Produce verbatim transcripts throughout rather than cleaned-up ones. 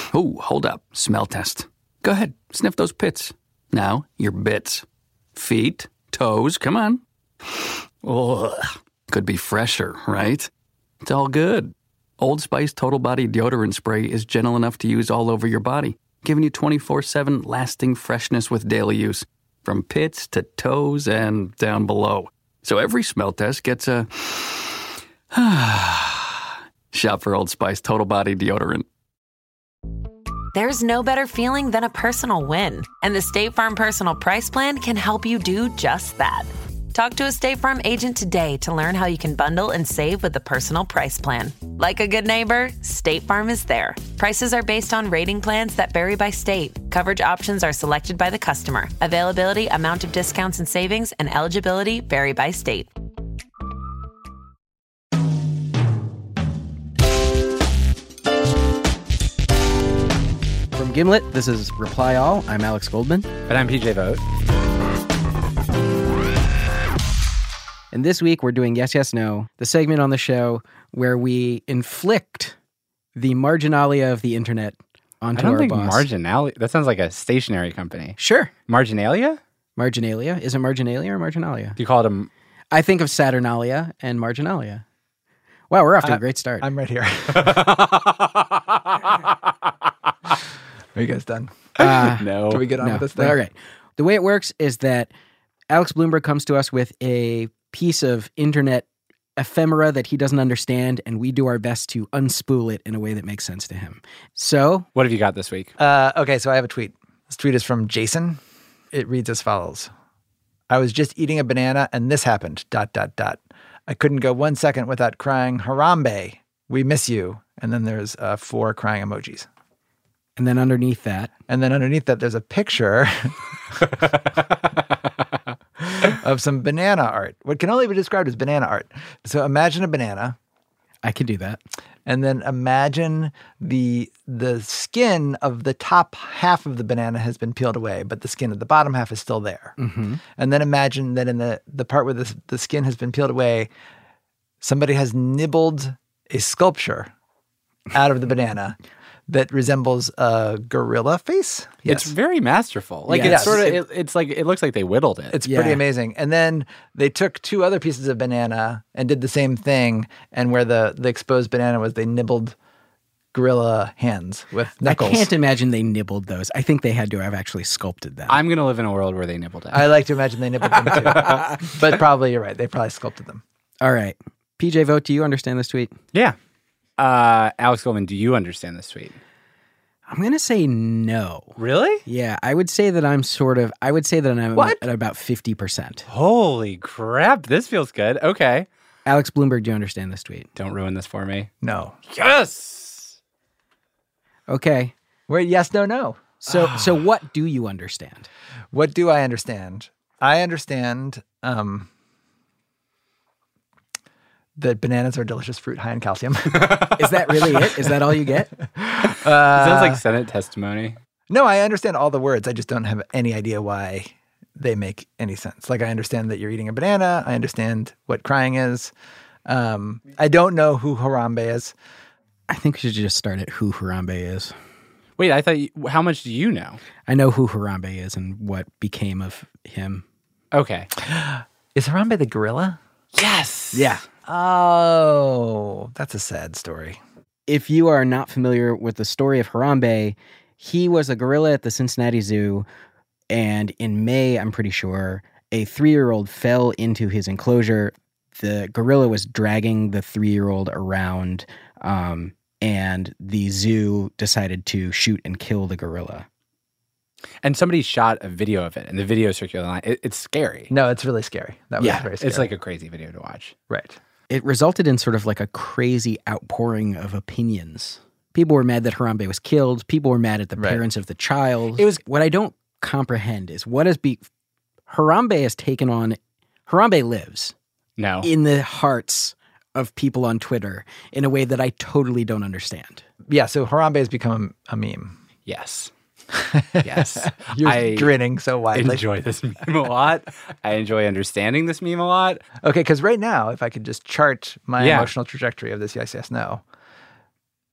Ooh, hold up. Smell test. Go ahead. Sniff those pits. Now, your bits. Feet, toes, come on. Ugh. Could be fresher, right? It's all good. Old Spice Total Body Deodorant Spray is gentle enough to use all over your body, giving you twenty-four seven lasting freshness with daily use, from pits to toes and down below. So every smell test gets a... Shop for Old Spice Total Body Deodorant. There's no better feeling than a personal win, and the State Farm Personal Price Plan can help you do just that. Talk to a State Farm agent today to learn how you can bundle and save with the Personal Price Plan. Like a good neighbor, State Farm is there. Prices are based on rating plans that vary by state. Coverage options are selected by the customer. Availability, amount of discounts and savings, and eligibility vary by state. From Gimlet, this is Reply All. I'm Alex Goldman. And I'm P J Vogt. And this week we're doing Yes, Yes, No, the segment on the show where we inflict the marginalia of the internet onto I don't our think boss. Marginalia. That sounds like a stationery company. Sure. Marginalia? Marginalia. Is it marginalia or marginalia? Do you call it a... I think of Saturnalia and marginalia. Wow, we're off to I, a great start. I'm right here. Are you guys done? Uh, no. Can we get on no. with this thing? All right. The way it works is that Alex Bloomberg comes to us with a piece of internet ephemera that he doesn't understand, and we do our best to unspool it in a way that makes sense to him. So, What have you got this week? Uh, okay, so I have a tweet. This tweet is from Jason. It reads as follows. I was just eating a banana and this happened, dot, dot, dot. I couldn't go one second without crying, Harambe, we miss you. And then there's uh, four crying emojis. and then underneath that, And then underneath that, there's a picture of some banana art. What can only be described as banana art. So imagine a banana. I could do that. And then imagine the the skin of the top half of the banana has been peeled away, but the skin of the bottom half is still there. Mm-hmm. And then imagine that in the, the part where the, the skin has been peeled away, somebody has nibbled a sculpture out of the banana that resembles a gorilla face. It's very masterful. Like Yes. it's sort of, It- it, it's like, it looks like they whittled it. It's Yeah. pretty amazing. And then they took two other pieces of banana and did the same thing. And where the, the exposed banana was, they nibbled gorilla hands with knuckles. I can't imagine they nibbled those. I think they had to have actually sculpted them. I'm going to live in a world where they nibbled it. I like to imagine they nibbled them too. But probably you're right. They probably sculpted them. All right. P J Vogt, do you understand this tweet? yeah. Uh, Alex Goldman, do you understand this tweet? I'm going to say no. Really? Yeah, I would say that I'm sort of, I would say that I'm What? at about fifty percent. Holy crap. This feels good. Okay. Alex Bloomberg, do you understand this tweet? Don't ruin this for me. No. Yes. Okay. Wait, yes, no, no. So, so what do you understand? What do I understand? I understand um, that bananas are a delicious fruit high in calcium. Is that really it? Is that all you get? It sounds like Senate testimony. No, I understand all the words. I just don't have any idea why they make any sense. Like, I understand that you're eating a banana. I understand what crying is. Um, I don't know who Harambe is. I think we should just start at who Harambe is. Wait, I thought, you, how much do you know? I know who Harambe is and what became of him. Okay. Is Harambe the gorilla? Yes. Yeah. Oh, that's a sad story. If you are not familiar with the story of Harambe, he was a gorilla at the Cincinnati Zoo, and in May, I'm pretty sure, a three-year-old fell into his enclosure. The gorilla was dragging the three-year-old around, um, and the zoo decided to shoot and kill the gorilla. And somebody shot a video of it, and the video circulated online. It, it's scary. No, it's really scary. That was Yeah, very scary. It's like a crazy video to watch. right. It resulted in sort of like a crazy outpouring of opinions. People were mad that Harambe was killed. People were mad at the Right. parents of the child. It was- what I don't comprehend is what has be Harambe has taken on. Harambe lives No. in the hearts of people on Twitter in a way that I totally don't understand. Yeah, so Harambe has become a meme. Yes. Yes. You're I grinning so widely. enjoy this meme a lot. I enjoy understanding this meme a lot. Okay, because right now, if I could just chart my Yeah. emotional trajectory of this yes, yes, no,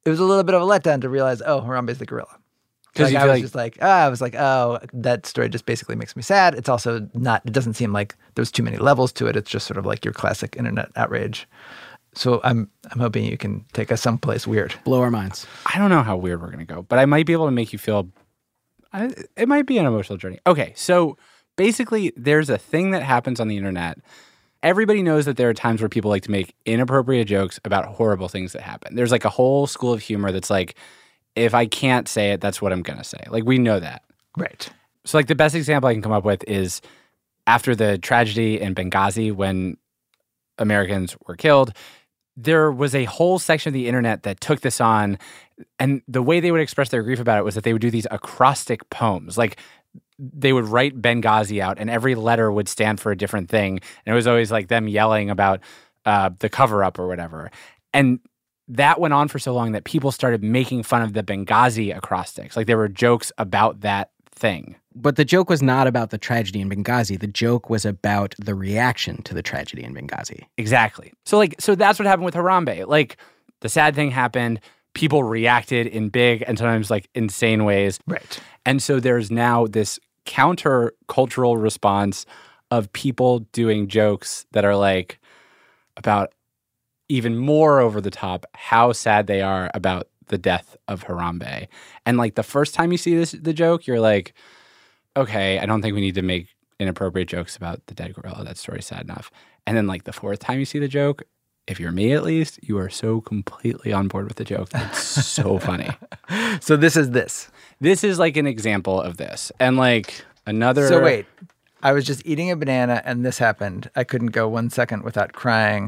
it was a little bit of a letdown to realize, oh, Harambe's the gorilla. Because Like, you I feel was like, just like, ah, I was like, oh, that story just basically makes me sad. It's also not, it doesn't seem like there's too many levels to it. It's just sort of like your classic internet outrage. So I'm I'm hoping you can take us someplace weird. Blow our minds. I don't know how weird we're going to go, but I might be able to make you feel, I, it might be an emotional journey. Okay, so basically there's a thing that happens on the internet. Everybody knows that there are times where people like to make inappropriate jokes about horrible things that happen. There's like a whole school of humor that's like, if I can't say it, that's what I'm going to say. Like, we know that. Right. So, like, the best example I can come up with is after the tragedy in Benghazi when Americans were killed, there was a whole section of the internet that took this on, and the way they would express their grief about it was that they would do these acrostic poems. Like, they would write Benghazi out, and every letter would stand for a different thing. And it was always like them yelling about uh, the cover-up or whatever. And that went on for so long that people started making fun of the Benghazi acrostics. Like, there were jokes about that thing. But the joke was not about the tragedy in Benghazi. The joke was about the reaction to the tragedy in Benghazi. Exactly. So, like, so that's what happened with Harambe. Like, the sad thing happened. People reacted in big and sometimes, like, insane ways. Right. And so there's now this counter-cultural response of people doing jokes that are, like, about even more over the top how sad they are about the death of Harambe. And like the first time you see this the joke, you're like, okay, I don't think we need to make inappropriate jokes about the dead gorilla. That story's sad enough. And then like the fourth time you see the joke, if you're me at least, you are so completely on board with the joke. It's so funny. So this is this. This is like an example of this. And like another So wait, I was just eating a banana and this happened. I couldn't go one second without crying.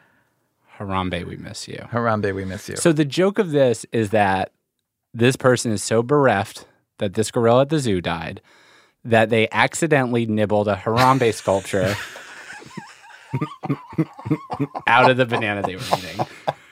Harambe, we miss you. Harambe, we miss you. So the joke of this is that this person is so bereft that this gorilla at the zoo died that they accidentally nibbled a Harambe sculpture out of the banana they were eating.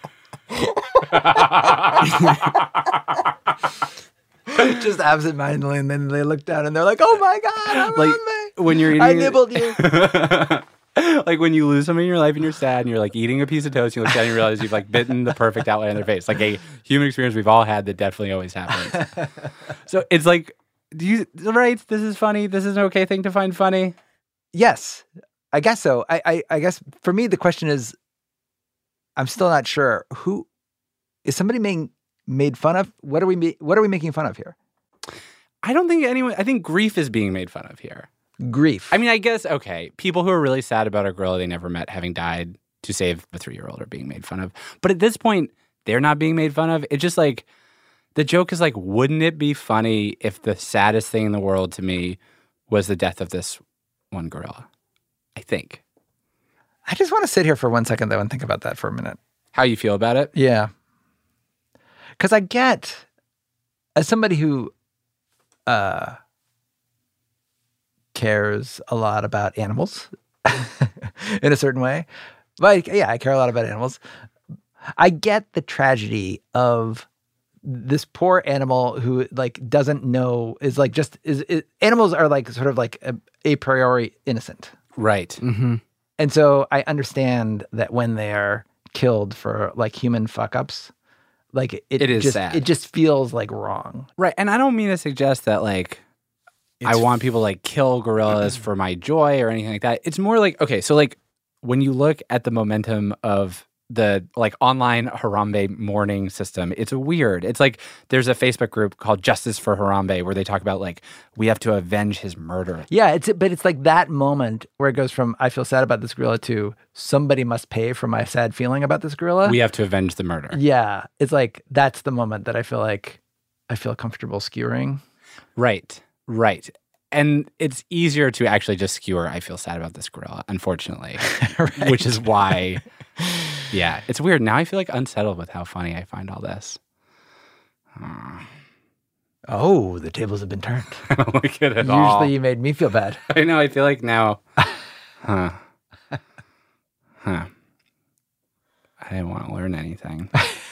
Just absentmindedly, and then they look down and they're like, "Oh my god, Harambe! Like when you're eating, I nibbled you." Like when you lose something in your life and you're sad and you're like eating a piece of toast, you look down and you realize you've like bitten the perfect outline on their face. Like a human experience we've all had that definitely always happens. So it's like, do you, right? This is funny. This is an okay thing to find funny. Yes, I guess so. I, I, I guess for me, the question is, I'm still not sure. Who is somebody being made fun of? What are we, ma- what are we making fun of here? I don't think anyone, I think grief is being made fun of here. Grief. I mean, I guess, okay, people who are really sad about a gorilla they never met having died to save a three-year-old are being made fun of. But at this point, they're not being made fun of. It's just like, the joke is like, wouldn't it be funny if the saddest thing in the world to me was the death of this one gorilla? I think. I just want to sit here for one second, though, and think about that for a minute. How you feel about it? Yeah. Because I get, as somebody who uh, cares a lot about animals in a certain way, like, yeah, I care a lot about animals. I get the tragedy of this poor animal who like doesn't know, is like just, is, is animals are like sort of like a, a priori innocent. Right. Mm-hmm. And so I understand that when they are killed for like human fuck ups, like it, It is just, sad. it just feels like wrong. Right. And I don't mean to suggest that, like, I want people to, like, kill gorillas for my joy or anything like that. It's more like, okay, so, like, when you look at the momentum of the, like, online Harambe mourning system, it's weird. It's like there's a Facebook group called Justice for Harambe where they talk about, like, we have to avenge his murder. Yeah, it's but it's like that moment where it goes from I feel sad about this gorilla to somebody must pay for my sad feeling about this gorilla. We have to avenge the murder. Yeah, it's like that's the moment that I feel like I feel comfortable skewering. Right. Right. And it's easier to actually just skewer, I feel sad about this gorilla, unfortunately. Right. Which is why, yeah, it's weird. Now I feel like unsettled with how funny I find all this. Uh, Oh, the tables have been turned. I don't like it at Usually all. you made me feel bad. I know, I feel like now, huh, huh, I didn't want to learn anything.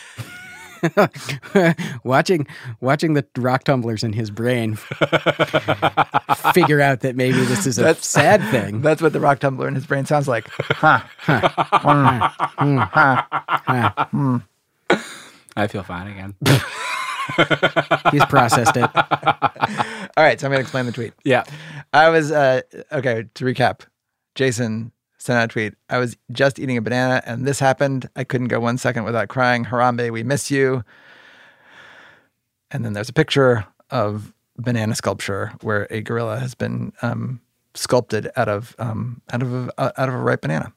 watching watching the rock tumblers in his brain figure out that maybe this is a That's- sad thing. That's what the rock tumbler in his brain sounds like. Huh. Mm, huh. I feel fine again. He's processed it. All right, so I'm going to explain the tweet. Yeah. I was, uh, okay, to recap, Jason sent out a tweet. I was just eating a banana and this happened. I couldn't go one second without crying. Harambe, we miss you. And then there's a picture of banana sculpture where a gorilla has been um, sculpted out of um, out of a, uh, out of a ripe banana.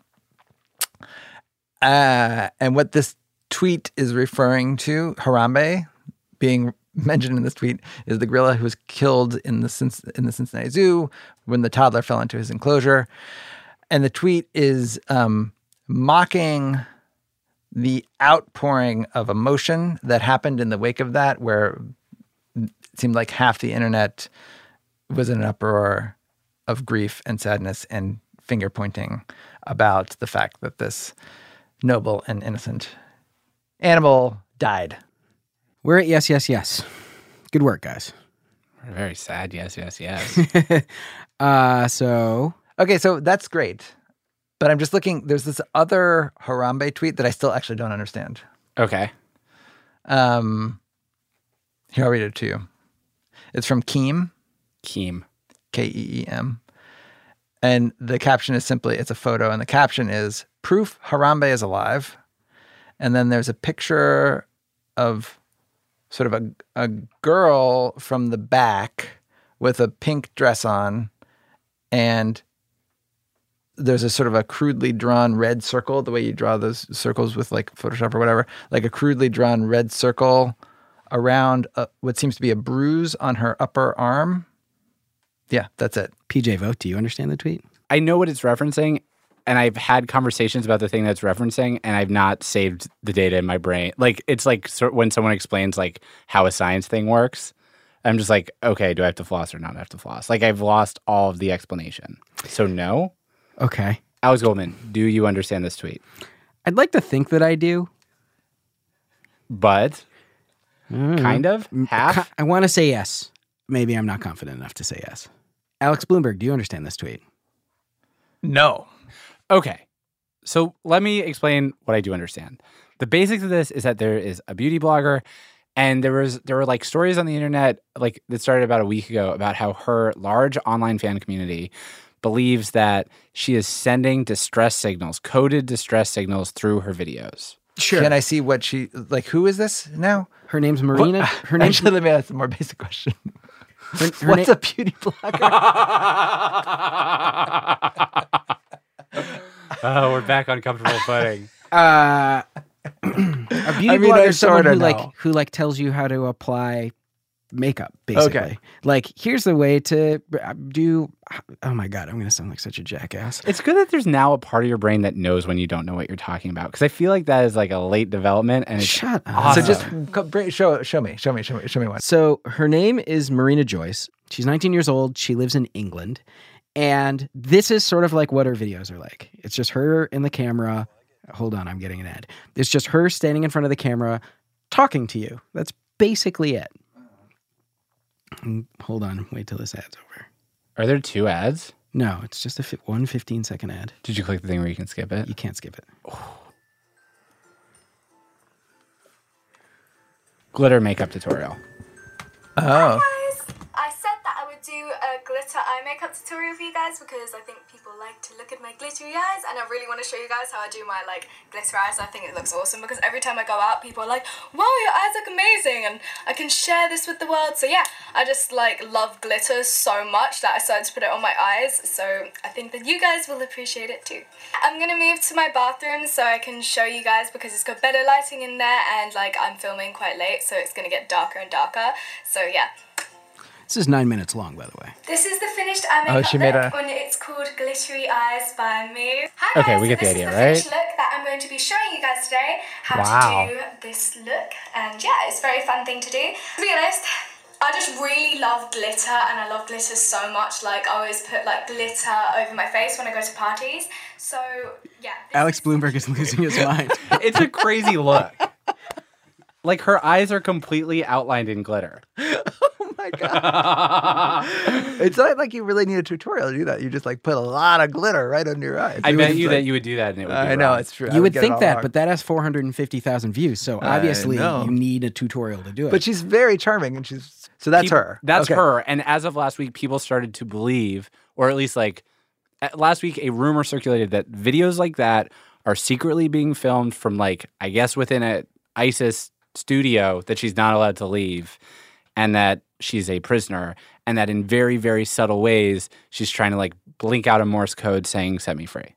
Uh, and what this tweet is referring to, Harambe, being mentioned in this tweet, is the gorilla who was killed in the in the Cincinnati Zoo when the toddler fell into his enclosure. And the tweet is um, mocking the outpouring of emotion that happened in the wake of that, where it seemed like half the internet was in an uproar of grief and sadness and finger pointing about the fact that this noble and innocent animal died. We're at yes, yes, yes. Good work, guys. We're very sad. Yes, yes, yes. uh, so... Okay, so that's great. But I'm just looking, there's this other Harambe tweet that I still actually don't understand. Okay. Um, here, I'll read it to you. It's from Keem. Keem. K E E M. And the caption is simply, it's a photo, and the caption is, proof Harambe is alive. And then there's a picture of sort of a, a girl from the back with a pink dress on, and there's a sort of a crudely drawn red circle, the way you draw those circles with like Photoshop or whatever, like a crudely drawn red circle around a, what seems to be a bruise on her upper arm. Yeah, that's it. P J Vogt, do you understand the tweet? I know what it's referencing, and I've had conversations about the thing that's referencing, and I've not saved the data in my brain. Like, it's like so when someone explains like how a science thing works, I'm just like, okay, do I have to floss or not have to floss? Like, I've lost all of the explanation. So no. Okay. Alex Goldman, do you understand this tweet? I'd like to think that I do. But kind of? Half? I want to say yes. Maybe I'm not confident enough to say yes. Alex Bloomberg, do you understand this tweet? No. Okay. So let me explain what I do understand. The basics of this is that there is a beauty blogger, and there was there were like stories on the internet like that started about a week ago about how her large online fan community believes that she is sending distress signals, coded distress signals through her videos. Sure. Can I see what she, like, who is this now? Her name's Marina. What? Her name's Actually, let me ask a more basic question. Her, her What's na- a beauty blogger? Oh, we're back on comfortable footing. Uh, a beauty I mean, blogger I is someone sorta who like know. who like tells you how to apply makeup, basically. Okay. Like, here's the way to do. Oh my god, I'm gonna sound like such a jackass. It's good that there's now a part of your brain that knows when you don't know what you're talking about, because I feel like that is like a late development, and it's Shut up. awesome. So just co- bring- show show me, show me, show me, show me one. So her name is Marina Joyce. She's nineteen years old. She lives in England. And this is sort of like what her videos are like. It's just her in the camera. Hold on, I'm getting an ad. It's just her standing in front of the camera talking to you. That's basically it. And hold on, wait till this ad's over. Are there two ads? No, it's just a fi- one fifteen second ad. Did you click the thing where you can skip it? You can't skip it. Glitter makeup tutorial. Oh. Guys, I said that I would do a glitter eye makeup tutorial for you guys because I think people like to look at my glittery eyes, and I really want to show you guys how I do my like glitter eyes. I think it looks awesome because every time I go out, people are like, wow, your eyes look amazing, and I can share this with the world. So yeah, I just like love glitter so much that I started to put it on my eyes, so I think that you guys will appreciate it too. I'm gonna move to my bathroom so I can show you guys because it's got better lighting in there, and like I'm filming quite late, so it's gonna get darker and darker. So yeah. This is nine minutes long, by the way. This is the finished eye Oh, makeup she made look, a- and it's called Glittery Eyes by me. Hi Okay, guys, we get so the this idea, is the right? finished look that I'm going to be showing you guys today, how Wow. to do this look, and yeah, it's a very fun thing to do. To be honest, I just really love glitter, and I love glitter so much. Like, I always put like glitter over my face when I go to parties. So yeah. this Alex is- Bloomberg is losing his mind. It's a crazy look. Like, her eyes are completely outlined in glitter. my God. It's not like you really need a tutorial to do that. You just like put a lot of glitter right under your eyes. I It bet was you like- that you would do that and it would be I know, wrong. it's true. I You would get it think all that, wrong. but that has four hundred fifty thousand views. So I obviously know. you need a tutorial to do it. But she's very charming, and she's so that's People- her. That's Okay. her. And as of last week, people started to believe, or at least like at- last week, a rumor circulated that videos like that are secretly being filmed from like, I guess within a ISIS studio that she's not allowed to leave, and that she's a prisoner, and that in very, very subtle ways, she's trying to like blink out a Morse code saying, set me free.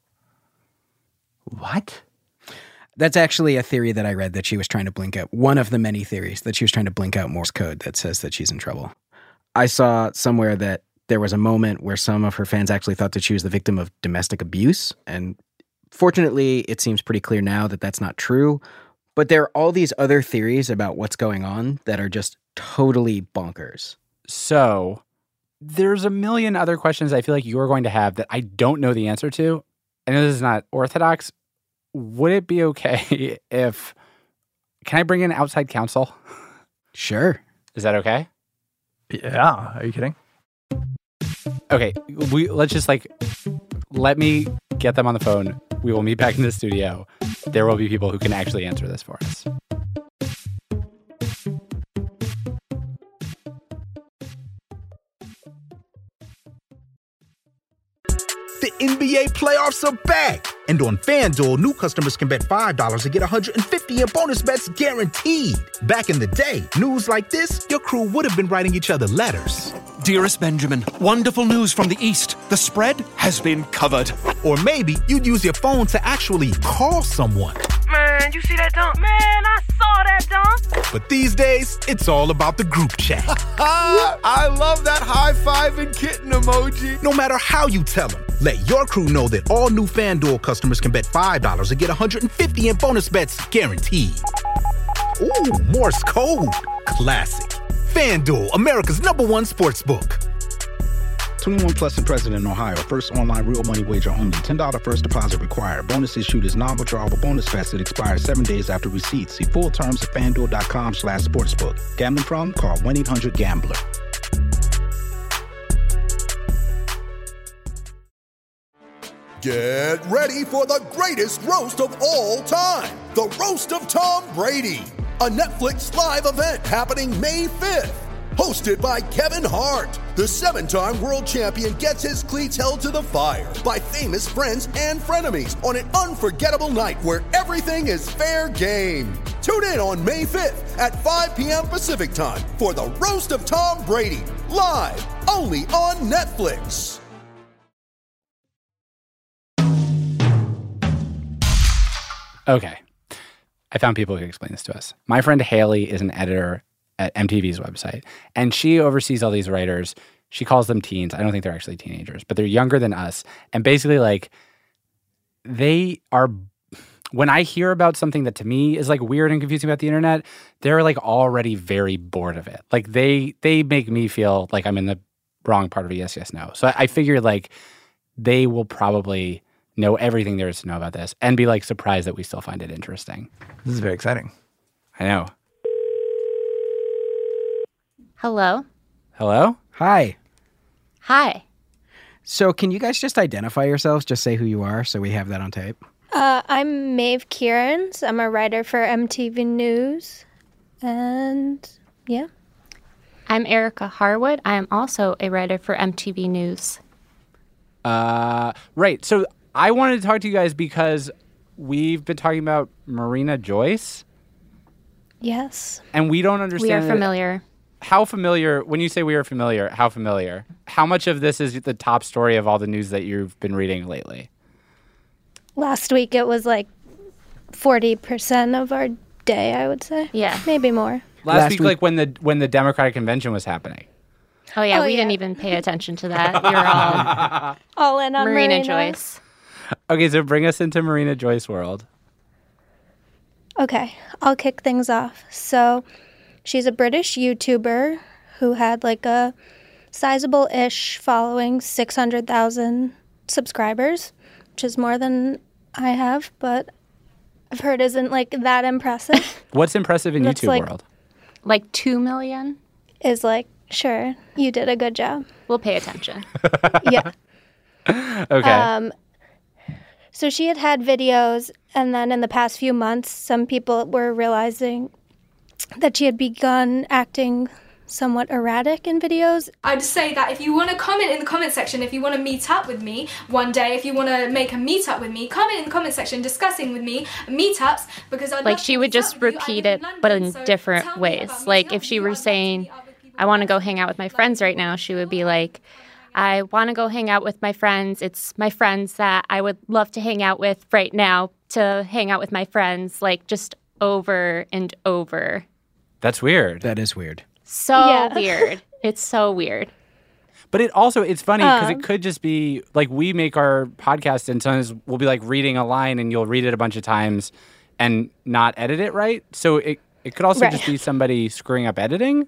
What? That's actually a theory that I read that she was trying to blink out. One of the many theories that she was trying to blink out Morse code that says that she's in trouble. I saw somewhere that there was a moment where some of her fans actually thought that she was the victim of domestic abuse. And fortunately, it seems pretty clear now that that's not true. But there are all these other theories about what's going on that are just totally bonkers. So there's a million other questions I feel like you're going to have that I don't know the answer to. I know this is not orthodox. Would it be okay if, can I bring in outside counsel? Sure. Is that okay? Yeah. Are you kidding? Okay, we let's just like let me get them on the phone. We will meet back in the studio. There will be people who can actually answer this for us. The N B A playoffs are back. And on FanDuel, new customers can bet five dollars and get one hundred fifty in bonus bets guaranteed. Back in the day, news like this, your crew would have been writing each other letters. Dearest Benjamin, wonderful news from the East. The spread has been covered. Or maybe you'd use your phone to actually call someone. Man, you see that dunk? Man, I saw that dunk. But these days, it's all about the group chat. I love that high five and kitten emoji. No matter how you tell them, let your crew know that all new FanDuel customers can bet five dollars and get one hundred fifty in bonus bets guaranteed. Ooh, Morse code. Classic. FanDuel, America's number one sportsbook. twenty-one plus and present in Ohio. First online real money wager only. ten dollars first deposit required. Bonus issued is non-withdrawable bonus vest that expires seven days after receipt. See full terms at FanDuel.com slash sportsbook. Gambling problem? Call one eight hundred gambler. Get ready for the greatest roast of all time. The Roast of Tom Brady. A Netflix live event happening May fifth. Hosted by Kevin Hart, the seven-time world champion gets his cleats held to the fire by famous friends and frenemies on an unforgettable night where everything is fair game. Tune in on May fifth at five p.m. Pacific time for the Roast of Tom Brady, live only on Netflix. Okay. I found people who can explain this to us. My friend Haley is an editor at M T V's website, and she oversees all these writers. She calls them teens. I don't think they're actually teenagers, but they're younger than us. And basically, like, they are, when I hear about something that to me is like weird and confusing about the internet, they're like already very bored of it. Like, they they make me feel like I'm in the wrong part of a yes, yes, no. So I, I figured like they will probably know everything there is to know about this and be like surprised that we still find it interesting. This is very exciting. I know. Hello? Hello? Hi. Hi. So can you guys just identify yourselves? Just say who you are so we have that on tape. Uh, I'm Maeve Kierans. I'm a writer for M T V News. And yeah. I'm Erica Harwood. I am also a writer for M T V News. Uh, right. So I wanted to talk to you guys because we've been talking about Marina Joyce. Yes. And we don't understand. We are familiar. How familiar, when you say we are familiar, how familiar? How much of this is the top story of all the news that you've been reading lately? Last week it was like forty percent of our day, I would say. Yeah. Maybe more. Last, Last week, week- like when the when the Democratic convention was happening. Oh, yeah. Oh, we yeah. didn't even pay attention to that. We were all All in on Marina, Marina Joyce. Okay, so bring us into Marina Joyce world. Okay, I'll kick things off. So, she's a British YouTuber who had like a sizable-ish following, six hundred thousand subscribers, which is more than I have, but I've heard isn't like that impressive. What's impressive in That's YouTube like- world? Like two million? Is like Sure, you did a good job. We'll pay attention. Yeah. Okay. Um, so she had had videos, and then in the past few months, some people were realizing that she had begun acting somewhat erratic in videos. I'd say that if you want to comment in the comment section, if you want to meet up with me one day, if you want to make a meetup with me, comment in the comment section discussing with me meetups, because I'd Like love she to would meet up just with you. I repeat live it, in but London, in so different tell me ways. about Like meeting if up she with you. were I'd love to saying, meet up with people. I want to go hang out with my friends right now, she would be like, I want to go hang out with my friends. It's my friends that I would love to hang out with right now to hang out with my friends, like just over and over. That's weird. That is weird. So Yeah. weird. It's so weird. But it also, it's funny because Um, it could just be like we make our podcast and sometimes we'll be like reading a line and you'll read it a bunch of times and not edit it right. So it, it could also Right. just be somebody screwing up editing.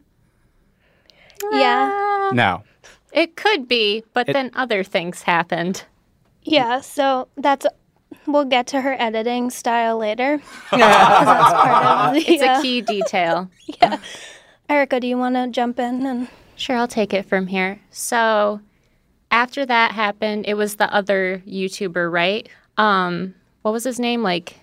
Yeah. No. It could be, but It- then other things happened. Yeah, so that's, we'll get to her editing style later. 'Cause that's part of the, It's uh, a key detail. Yeah. Erica, do you want to jump in? And Sure, I'll take it from here. So after that happened, it was the other YouTuber, right? Um, what was his name? Like,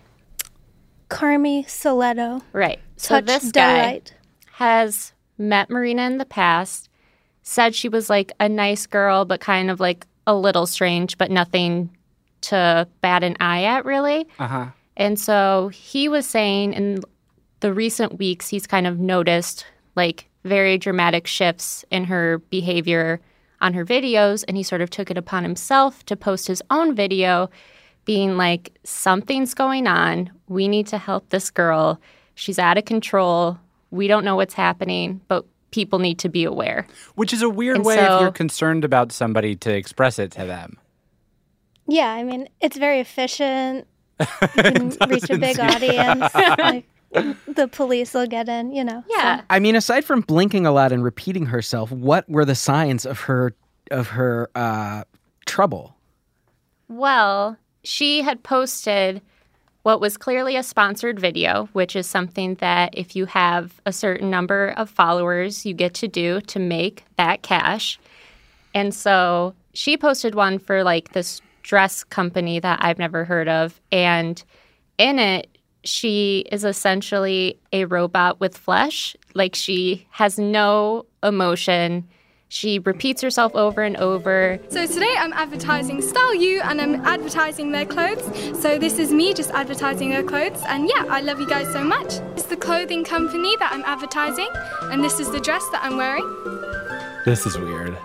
Carmi Soletto. right. So Touch this guy Delight. has met Marina in the past, said she was like a nice girl, but kind of like a little strange, but nothing to bat an eye at, really. Uh-huh. And so he was saying in the recent weeks, he's kind of noticed like very dramatic shifts in her behavior on her videos. And he sort of took it upon himself to post his own video being like, something's going on. We need to help this girl. She's out of control. We don't know what's happening, but people need to be aware. Which is a weird And way so- if you're concerned about somebody to express it to them. Yeah, I mean, it's very efficient. You can reach a big audience. Like, the police will get in, you know. Yeah. so. I mean, aside from blinking a lot and repeating herself, what were the signs of her of her uh, trouble? Well, she had posted what was clearly a sponsored video, which is something that if you have a certain number of followers, you get to do to make that cash. And so she posted one for like this dress company that I've never heard of. And in it, she is essentially a robot with flesh. Like she has no emotion. She repeats herself over and over. So today I'm advertising Style You and I'm advertising their clothes. So this is me just advertising their clothes. And yeah, I love you guys so much. It's the clothing company that I'm advertising. And this is the dress that I'm wearing. This is weird.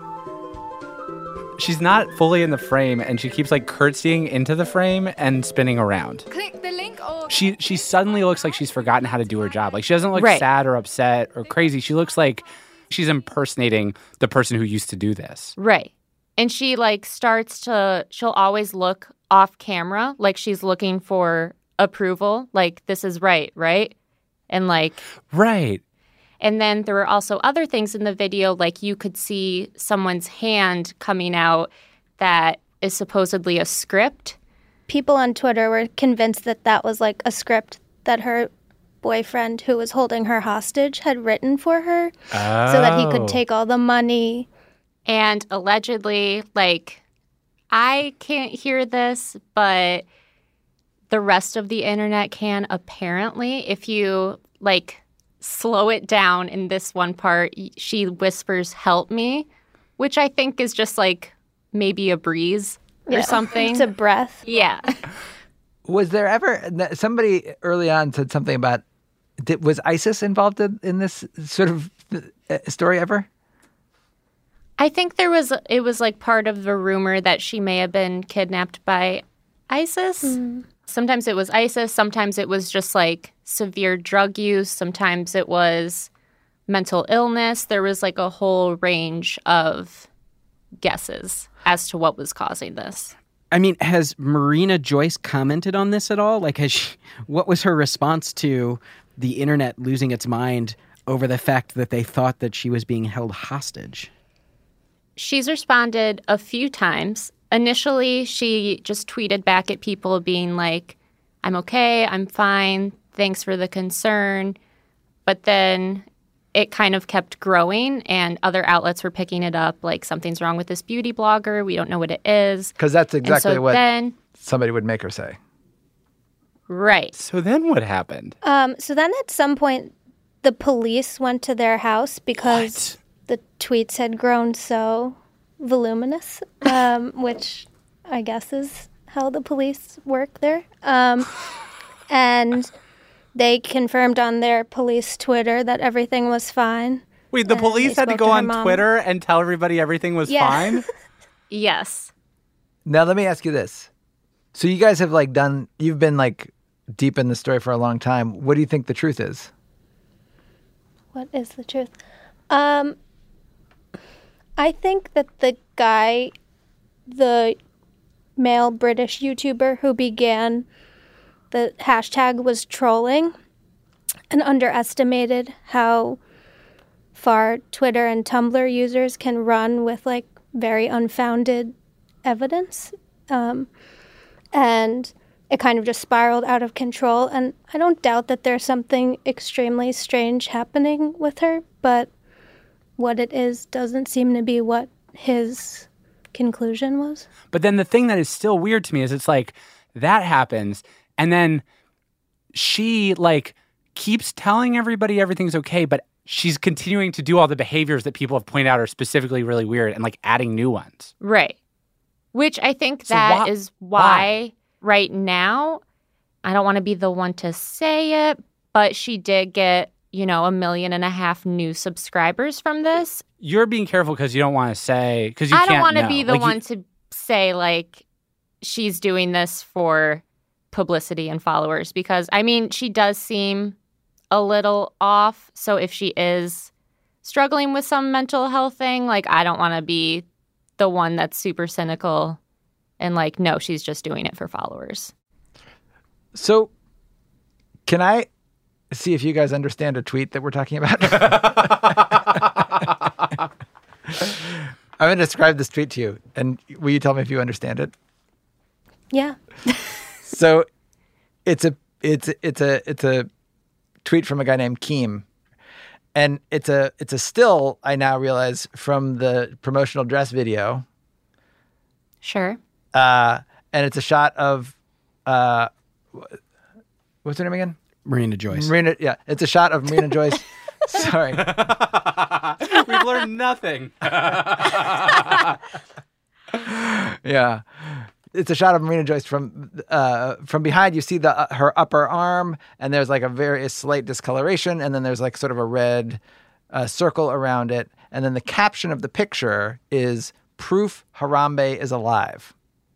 She's not fully in the frame and she keeps like curtsying into the frame and spinning around. Click the link or... She she suddenly looks like she's forgotten how to do her job. Like she doesn't look Right. sad or upset or crazy. She looks like she's impersonating the person who used to do this. Right. And she like starts to, she'll always look off camera like she's looking for approval. Like, this is right, right? And like, Right. and then there were also other things in the video, like you could see someone's hand coming out that is supposedly a script. People on Twitter were convinced that that was like a script that her boyfriend, who was holding her hostage, had written for her so that he Oh. could take all the money. And allegedly, like, I can't hear this, but the rest of the internet can apparently. If you, like, slow it down in this one part, y- she whispers, "Help me," which I think is just, like, maybe a breeze or Yeah. something. It's a breath. Yeah. Was there ever somebody early on said something about did, was ISIS involved in, in this sort of uh, story ever? I think there was, it was like part of the rumor that she may have been kidnapped by ISIS. Sometimes it was ISIS. Sometimes it was just like severe drug use. Sometimes it was mental illness. There was like a whole range of guesses as to what was causing this. I mean, has Marina Joyce commented on this at all? Like, has she, what was her response to the internet losing its mind over the fact that they thought that she was being held hostage? She's responded a few times. Initially, she just tweeted back at people being like, "I'm okay, I'm fine, thanks for the concern." But then it kind of kept growing and other outlets were picking it up, like something's wrong with this beauty blogger. We don't know what it is. Because that's exactly so what then, somebody would make her say. Right. So then what happened? Um, so then at some point, the police went to their house because what? the tweets had grown so voluminous, um, which I guess is how the police work there. Um, and they confirmed on their police Twitter that everything was fine. Wait, the and police had to go to on mom. Twitter and tell everybody everything was Yeah. fine? Yes. Now, let me ask you this. So you guys have like done, you've been like deep in the story for a long time. What do you think the truth is? What is the truth? Um, I think that the guy, the male British YouTuber who began the hashtag was trolling and underestimated how far Twitter and Tumblr users can run with like very unfounded evidence. Um, and it kind of just spiraled out of control. And I don't doubt that there's something extremely strange happening with her, but what it is doesn't seem to be what his conclusion was. But then the thing that is still weird to me is it's like that happens and then she like keeps telling everybody everything's okay, but she's continuing to do all the behaviors that people have pointed out are specifically really weird and like adding new ones. Right. Which I think So that why- is why right now, I don't want to be the one to say it, but she did get, you know, a million and a half new subscribers from this. You're being careful because you don't want to say because you I can't don't want to know. be the Like, you- one to say like she's doing this for publicity and followers because I mean she does seem a little off. So if she is struggling with some mental health thing, like I don't want to be the one that's super cynical and like no, she's just doing it for followers. So can I see if you guys understand a tweet that we're talking about? I'm going to describe this tweet to you, and will you tell me if you understand it? Yeah. So it's a it's it's a it's a tweet from a guy named Keem, and it's a it's a still I now realize from the promotional dress video. Sure. Uh, and it's a shot of uh, what's her name again? Marina Joyce. Marina, yeah, it's a shot of Marina Joyce. Sorry, we've learned nothing. Yeah. It's a shot of Marina Joyce from uh, from behind. You see the uh, her upper arm, and there's like a very slight discoloration, and then there's like sort of a red uh, circle around it, and then the caption of the picture is "Proof Harambe is alive."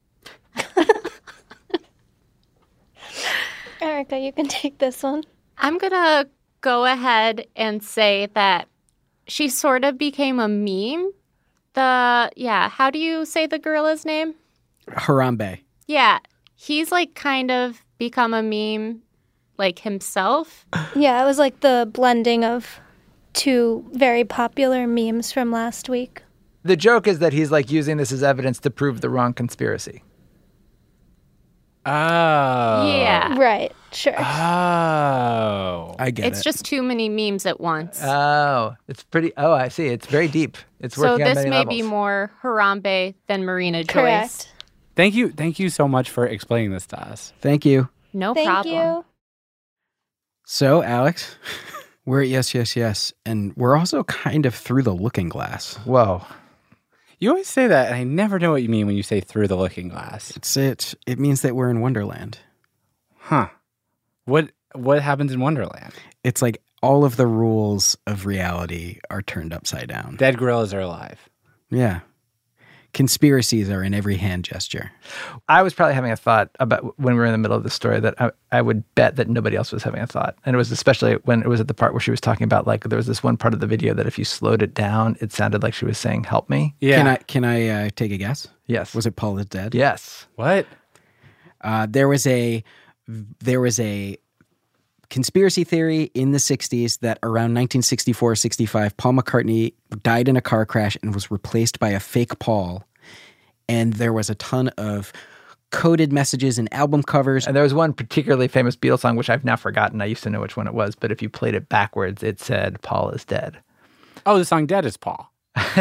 Erica, you can take this one. I'm going to go ahead and say that she sort of became a meme. The, yeah, how do you say the gorilla's name? Harambe. Yeah, he's like kind of become a meme like himself. Yeah, it was like the blending of two very popular memes from last week. The joke is that he's like using this as evidence to prove the wrong conspiracy. Oh. Yeah. Right, sure. Oh. I get It's it. just too many memes at once. Oh, it's pretty. Oh, I see. It's very deep. It's so working on this many may levels. be more Harambe than Marina Joyce. Correct. Thank you. Thank you so much for explaining this to us. Thank you. No Thank problem. you. So, Alex, we're at Yes, Yes, Yes, and we're also kind of through the looking glass. Whoa. You always say that, and I never know what you mean when you say through the looking glass. It's it. It means that we're in Wonderland. Huh. What what happens in Wonderland? It's like all of the rules of reality are turned upside down. Dead gorillas are alive. Yeah. Conspiracies are in every hand gesture. I was probably having a thought about when we were in the middle of the story that I, I would bet that nobody else was having a thought. And it was especially when it was at the part where she was talking about, like, there was this one part of the video that if you slowed it down, it sounded like she was saying, "Help me." Yeah. Can I can I uh, take a guess? Yes. Was it Paul is Dead? Yes. What? Uh, there was a there was a conspiracy theory in the sixties that around nineteen sixty-four sixty-five, Paul McCartney died in a car crash and was replaced by a fake Paul. And there was a ton of coded messages in album covers. And there was one particularly famous Beatles song, which I've now forgotten. I used to know which one it was, but if you played it backwards, it said, Paul is dead. Oh, the song Dead is Paul.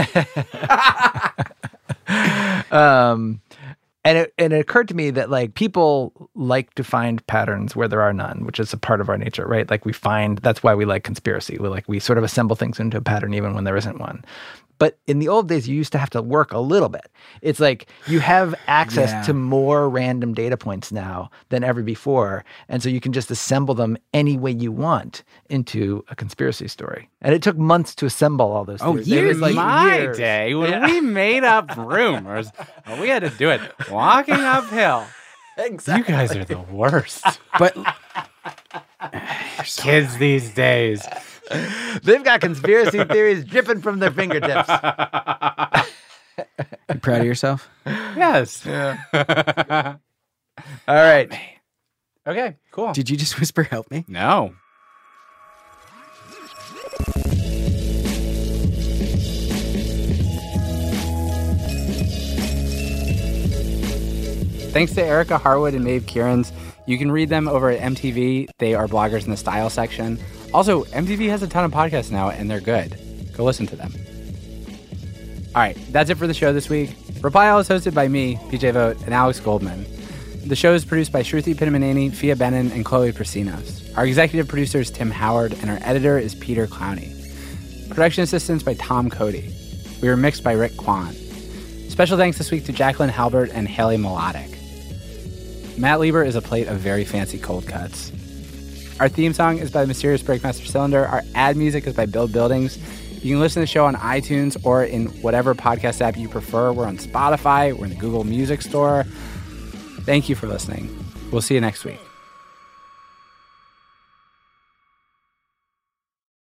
um, and it and it occurred to me that like people like to find patterns where there are none, which is a part of our nature, right? Like we find, that's why we like conspiracy. We like we sort of assemble things into a pattern even when there isn't one. But in the old days, you used to have to work a little bit. It's like you have access Yeah. to more random data points now than ever before. And so you can just assemble them any way you want into a conspiracy story. And it took months to assemble all those Oh, theories. years. It was like My years. day, when Yeah. we made up rumors, we had to do it walking uphill. Exactly. You guys are the worst. But Kids these days. They've got conspiracy theories dripping from their fingertips. you proud of yourself? Yes. Yeah. All right. Okay, cool. Did you just whisper, help me? No. Thanks to Erica Harwood and Maeve Kierans. You can read them over at M T V. They are bloggers in the style section. Also, M T V has a ton of podcasts now, and they're good. Go listen to them. All right, that's it for the show this week. Reply All is hosted by me, P J Vogt, and Alex Goldman. The show is produced by Shruti Pinamaneni, Fia Benin, and Chloe Prasinos. Our executive producer is Tim Howard, and our editor is Peter Clowney. Production assistance by Tom Cody. We were mixed by Rick Kwan. Special thanks this week to Jacqueline Halbert and Haley Melodic. Matt Lieber is a plate of very fancy cold cuts. Our theme song is by the Mysterious Breakmaster Cylinder. Our ad music is by Build Buildings. You can listen to the show on iTunes or in whatever podcast app you prefer. We're on Spotify. We're in the Google Music Store. Thank you for listening. We'll see you next week.